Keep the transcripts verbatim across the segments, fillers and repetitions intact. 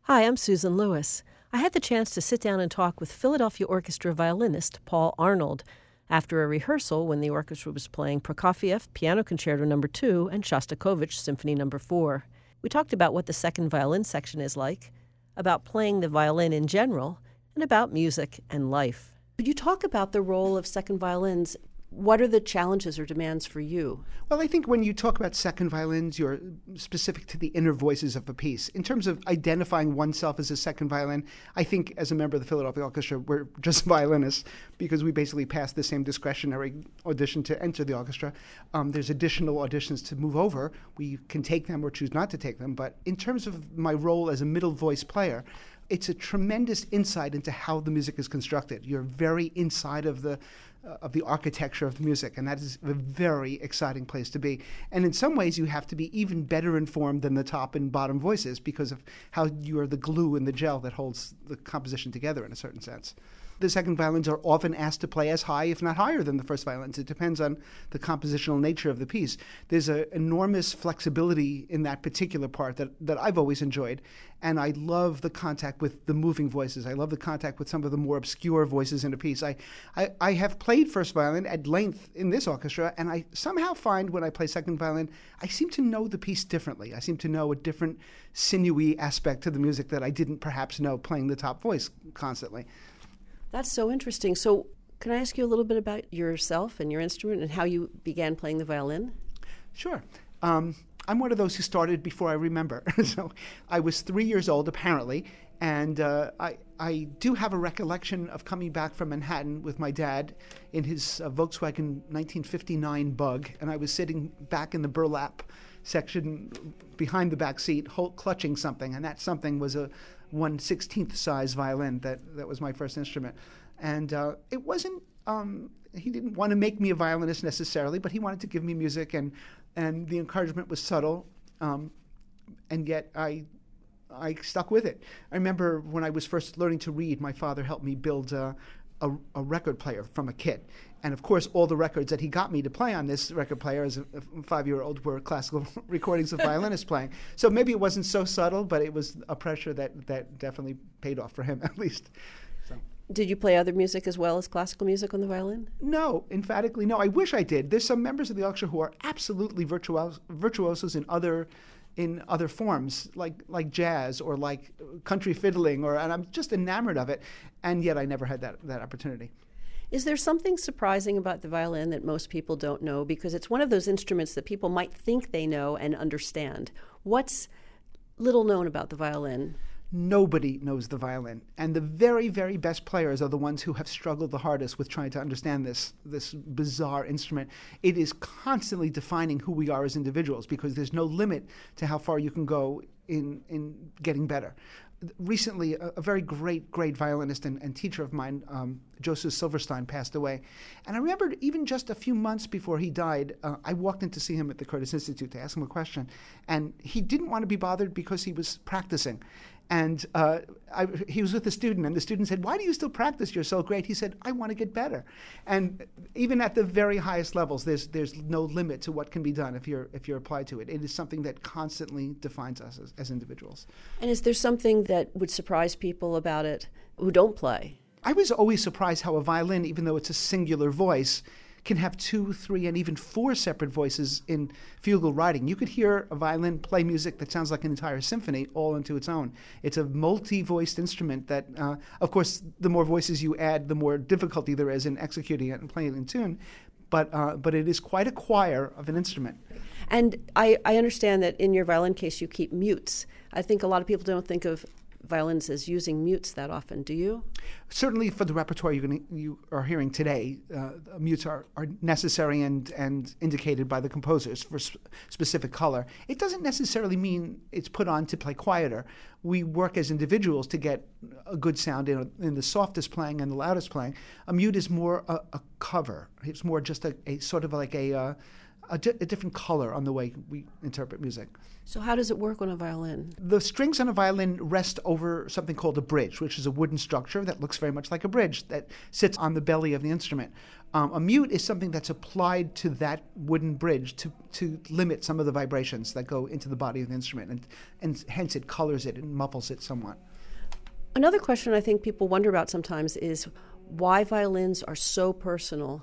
Hi, I'm Susan Lewis. I had the chance to sit down and talk with Philadelphia Orchestra violinist Paul Arnold after a rehearsal when the orchestra was playing Prokofiev Piano Concerto Number two and Shostakovich Symphony Number four. We talked about what the second violin section is like, about playing the violin in general, and about music and life. Could you talk about the role of second violins? What are the challenges or demands for you? Well, I think when you talk about second violins, you're specific to the inner voices of a piece. In terms of identifying oneself as a second violin, I think as a member of the Philadelphia Orchestra, we're just violinists because we basically pass the same discretionary audition to enter the orchestra. Um, there's additional auditions to move over. We can take them or choose not to take them. But in terms of my role as a middle voice player, it's a tremendous insight into how the music is constructed. You're very inside of the uh, of the architecture of the music, and that is a very exciting place to be. And in some ways, you have to be even better informed than the top and bottom voices because of how you are the glue and the gel that holds the composition together in a certain sense. The second violins are often asked to play as high, if not higher, than the first violins. It depends on the compositional nature of the piece. There's an enormous flexibility in that particular part that, that I've always enjoyed, and I love the contact with the moving voices. I love the contact with some of the more obscure voices in a piece. I, I, I have played first violin at length in this orchestra, and I somehow find when I play second violin, I seem to know the piece differently. I seem to know a different sinewy aspect to the music that I didn't perhaps know playing the top voice constantly. That's so interesting. So can I ask you a little bit about yourself and your instrument and how you began playing the violin? Sure. Um, I'm one of those who started before I remember. So I was three years old, apparently, and uh, I, I do have a recollection of coming back from Manhattan with my dad in his uh, Volkswagen nineteen fifty-nine Bug, and I was sitting back in the burlap section behind the back seat, hold, clutching something, and that something was a one sixteenth size violin. That that was my first instrument, and uh, it wasn't. Um, he didn't want to make me a violinist necessarily, but he wanted to give me music, and and the encouragement was subtle, um, and yet I I stuck with it. I remember when I was first learning to read, my father helped me build a, a, a record player from a kit. And of course, all the records that he got me to play on this record player as a five-year-old were classical recordings of violinists playing. So maybe it wasn't so subtle, but it was a pressure that, that definitely paid off for him, at least. So. Did you play other music as well as classical music on the violin? No, emphatically no. I wish I did. There's some members of the orchestra who are absolutely virtuos- virtuosos in other in other forms, like like jazz or like country fiddling, or and I'm just enamored of it, and yet I never had that, that opportunity. Is there something surprising about the violin that most people don't know? Because it's one of those instruments that people might think they know and understand. What's little known about the violin? Nobody knows the violin. And the very, very best players are the ones who have struggled the hardest with trying to understand this, this bizarre instrument. It is constantly defining who we are as individuals because there's no limit to how far you can go in, in getting better. Recently, a, a very great, great violinist and, and teacher of mine, um, Joseph Silverstein, passed away. And I remember even just a few months before he died, uh, I walked in to see him at the Curtis Institute to ask him a question. And he didn't want to be bothered because he was practicing. And uh, I, he was with a student, and the student said, "Why do you still practice? You're so great." He said, "I want to get better." And even at the very highest levels, there's there's no limit to what can be done if you're if you're applied to it. It is something that constantly defines us as, as individuals. And is there something that would surprise people about it who don't play? I was always surprised how a violin, even though it's a singular voice, can have two, three, and even four separate voices in fugal writing. You could hear a violin play music that sounds like an entire symphony all into its own. It's a multi-voiced instrument that, uh, of course, the more voices you add, the more difficulty there is in executing it and playing it in tune. But, uh, but it is quite a choir of an instrument. And I, I understand that in your violin case you keep mutes. I think a lot of people don't think of violins as using mutes that often. Do you? Certainly for the repertoire you're gonna, you are hearing today, uh, mutes are, are necessary and, and indicated by the composers for sp- specific color. It doesn't necessarily mean it's put on to play quieter. We work as individuals to get a good sound in, in the softest playing and the loudest playing. A mute is more a, a cover. It's more just a, a sort of like a... Uh, a, di- a different color on the way we interpret music. So how does it work on a violin? The strings on a violin rest over something called a bridge, which is a wooden structure that looks very much like a bridge that sits on the belly of the instrument. Um, a mute is something that's applied to that wooden bridge to, to limit some of the vibrations that go into the body of the instrument, and, and hence it colors it and muffles it somewhat. Another question I think people wonder about sometimes is why violins are so personal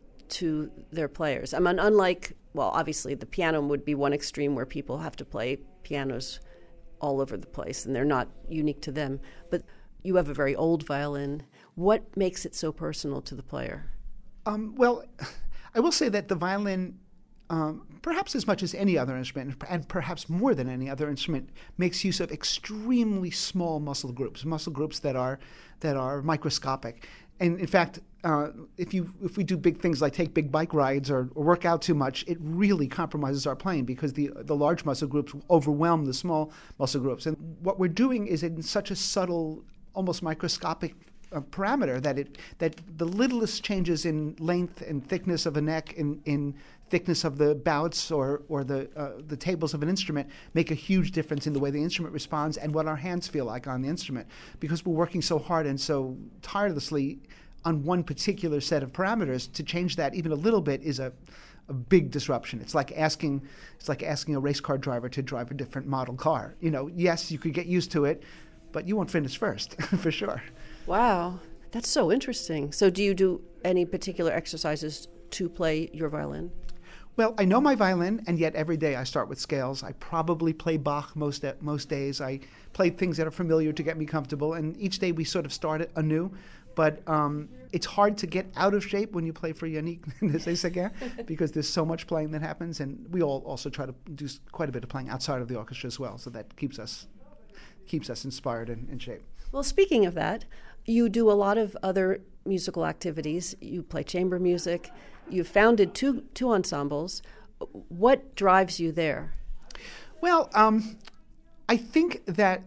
to their players. I mean, unlike, well, obviously the piano would be one extreme where people have to play pianos all over the place and they're not unique to them. But you have a very old violin. What makes it so personal to the player? Um, well, I will say that the violin, um, perhaps as much as any other instrument, and perhaps more than any other instrument, makes use of extremely small muscle groups, muscle groups that are that are microscopic. And in fact, uh, if you if we do big things like take big bike rides or, or work out too much, it really compromises our playing because the the large muscle groups overwhelm the small muscle groups. And what we're doing is in such a subtle, almost microscopic uh, parameter that it that the littlest changes in length and thickness of a neck, in in thickness of the bouts or or the uh, the tables of an instrument make a huge difference in the way the instrument responds and what our hands feel like on the instrument, because we're working so hard and so tirelessly on one particular set of parameters. To change that even a little bit is a a big disruption. It's like asking it's like asking a race car driver to drive a different model car. You know, yes, you could get used to it, but you won't finish first for sure. Wow, that's so interesting. So do you do any particular exercises to play your violin? Well, I know my violin, and yet every day I start with scales. I probably play Bach most most days. I play things that are familiar to get me comfortable, and each day we sort of start it anew. But um, it's hard to get out of shape when you play for Yannick Nézet-Séguin because there's so much playing that happens, and we all also try to do quite a bit of playing outside of the orchestra as well, so that keeps us keeps us inspired and in shape. Well, speaking of that, you do a lot of other musical activities. You play chamber music. You've founded two two ensembles. What drives you there? Well, um, I think that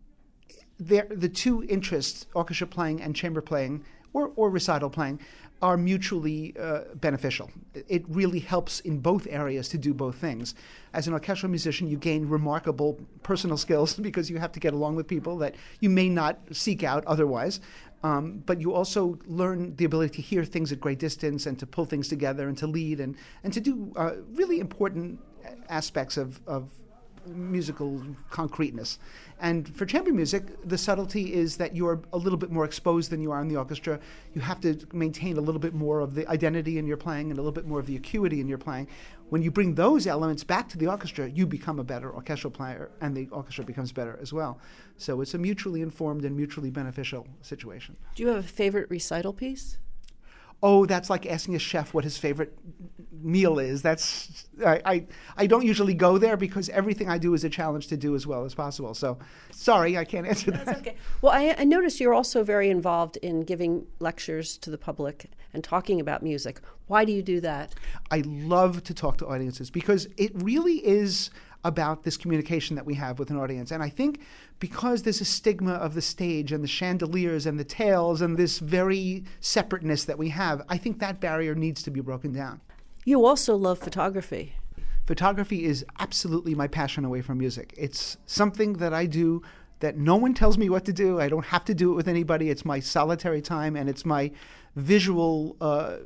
there, the two interests, orchestra playing and chamber playing, or, or recital playing, are mutually uh, beneficial. It really helps in both areas to do both things. As an orchestral musician, you gain remarkable personal skills because you have to get along with people that you may not seek out otherwise. Um, but you also learn the ability to hear things at great distance and to pull things together and to lead and, and to do uh, really important aspects of, of musical concreteness. And for chamber music, the subtlety is that you're a little bit more exposed than you are in the orchestra. You have to maintain a little bit more of the identity in your playing and a little bit more of the acuity in your playing. When you bring those elements back to the orchestra, you become a better orchestral player, and the orchestra becomes better as well. So it's a mutually informed and mutually beneficial situation. Do you have a favorite recital piece? Oh, that's like asking a chef what his favorite meal is. That's I, I I don't usually go there because everything I do is a challenge to do as well as possible. So, sorry, I can't answer that. That's okay. Well, I, I noticed you're also very involved in giving lectures to the public and talking about music. Why do you do that? I love to talk to audiences because it really is about this communication that we have with an audience. And I think because there's a stigma of the stage and the chandeliers and the tails and this very separateness that we have, I think that barrier needs to be broken down. You also love photography. Photography is absolutely my passion away from music. It's something that I do that no one tells me what to do. I don't have to do it with anybody. It's my solitary time, and it's my visual, uh,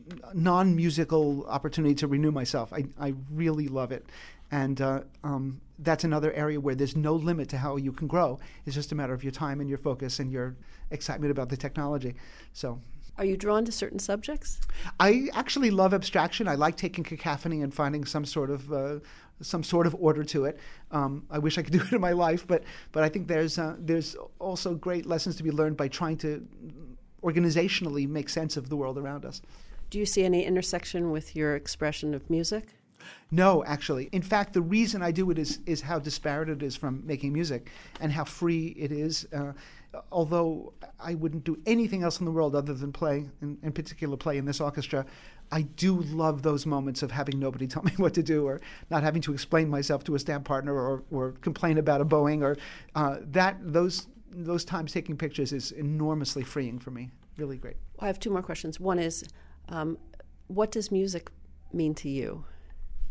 non-musical opportunity to renew myself. I, I really love it. And uh, um, that's another area where there's no limit to how you can grow. It's just a matter of your time and your focus and your excitement about the technology. So, are you drawn to certain subjects? I actually love abstraction. I like taking cacophony and finding some sort of uh, some sort of order to it. Um, I wish I could do it in my life, but but I think there's uh, there's also great lessons to be learned by trying to organizationally make sense of the world around us. Do you see any intersection with your expression of music? No, actually. In fact, the reason I do it is is how disparate it is from making music and how free it is. Uh, although I wouldn't do anything else in the world other than play, in, in particular play in this orchestra, I do love those moments of having nobody tell me what to do or not having to explain myself to a stamp partner or, or complain about a Boeing. Or uh, that those those times taking pictures is enormously freeing for me. Really great. Well, I have two more questions. One is, um, what does music mean to you?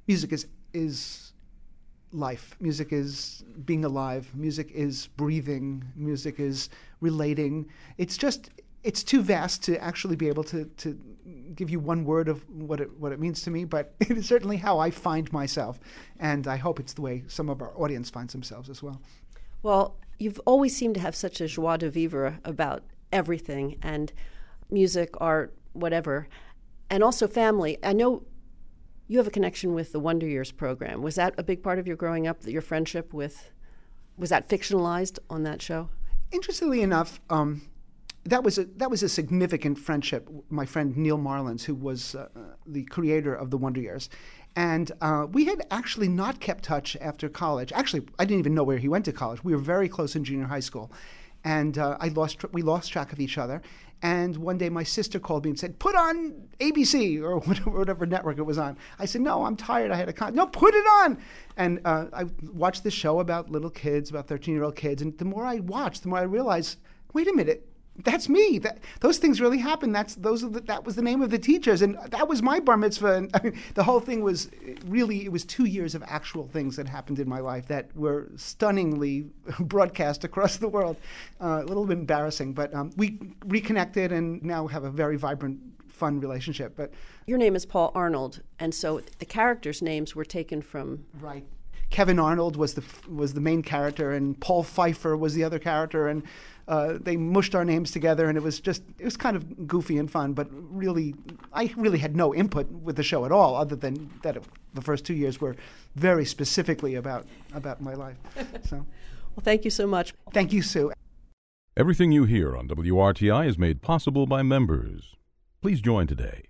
music is is life. Music is being alive. Music is breathing. Music is relating. It's just, it's too vast to actually be able to, to give you one word of what it what it means to me, but it is certainly how I find myself, and I hope it's the way some of our audience finds themselves as well. Well, you've always seemed to have such a joie de vivre about everything, and music, art, whatever, and also family. I know you have a connection with the Wonder Years program. Was that a big part of your growing up, your friendship with, was that fictionalized on that show? Interestingly enough, um, that was a that was a significant friendship. My friend Neil Marlins, who was uh, the creator of the Wonder Years, and uh, we had actually not kept touch after college. Actually, I didn't even know where he went to college. We were very close in junior high school, and uh, I lost we lost track of each other. And one day my sister called me and said, "Put on A B C," or whatever, whatever network it was on. I said, "No, I'm tired. I had a con." "No, put it on." And uh, I watched this show about little kids, about thirteen-year-old kids. And the more I watched, the more I realized, wait a minute, that's me. That those things really happen. That's those are the, that was the name of the teachers, and that was my bar mitzvah. And I mean, the whole thing was really it was two years of actual things that happened in my life that were stunningly broadcast across the world. Uh, a little bit embarrassing, but um, we reconnected and now have a very vibrant, fun relationship. But your name is Paul Arnold, and so the characters' names were taken from right. Kevin Arnold was the was the main character, and Paul Pfeiffer was the other character, and uh, they mushed our names together, and it was just it was kind of goofy and fun. But really, I really had no input with the show at all, other than that it, the first two years were very specifically about about my life. So, well, thank you so much. Thank you, Sue. Everything you hear on W R T I is made possible by members. Please join today